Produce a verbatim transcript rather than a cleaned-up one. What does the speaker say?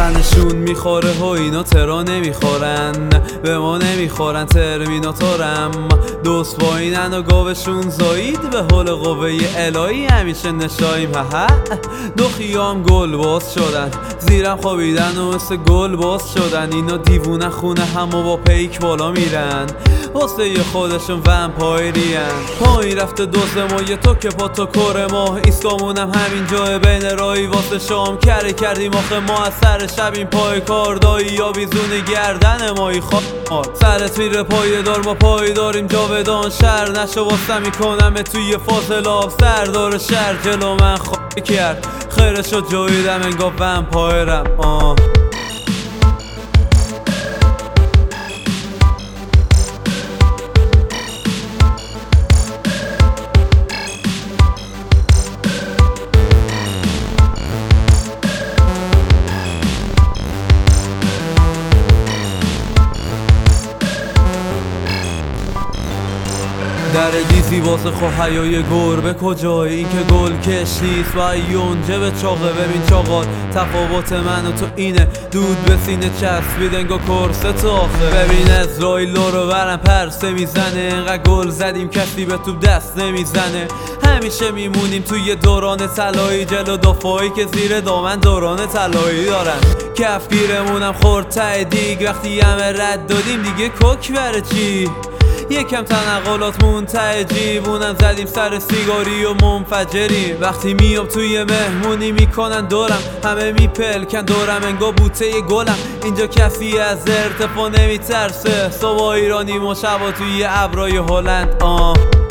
تنشون میخوره و اینا ترا نمیخورن، به ما نمیخورن ترمیناتورم. دوست با اینن و گاوشون زایید به حول قوه الهی همیشه نشاییم. ها دو خیام گل باز شدن، زیرم خوابیدن و مثل گل باز شدن. اینا دیوونه خونه همو با پیک بالا میرن، واسه خودشون ومپایرین. پایین رفته دوست ما یه تو که پا تو کره ما، ایستگامونم همین جای بین رایی واسه شام. کره کردیم آخه ما از سر شب این پای کار دایی یا بیزون گردن مایی خواه سرت میره پای دار، ما پای داریم جاودان. شهر نشو واسه میکنم توی فاصله، سردار شهر جلو من خواهی کرد، خیرشو جویدم انگاه ومپایرم. آه در دیزی واسه خو حیای گربه کجای؟ این که گل کش نیست و یونجه به چاقه. ببین چاقات تفاوت من و تو اینه، دود به سینه چسبید انگا کرست آخه. ببین اسرائیل رو برم پرسه میزنه، انقدر گل زدیم کسی به توپ دست نمیزنه. همیشه میمونیم توی دوران طلایی، جلو دفاعی که زیر دامن دوران طلایی دارن. کفگیرمونم خورد ته دیگ، وقتی همه رد دادیم دیگه کوک بره چی؟ یکم تنقلات منتهی جیبونم زدیم سر سیگاری و منفجری. وقتی میام توی مهمونی میکنن دورم، همه میپلکن دورم انگا بوته گلم. اینجا کسی از ارتفاع نمیترسه، صبح ایرانی و شبا توی ابرای هلند. آه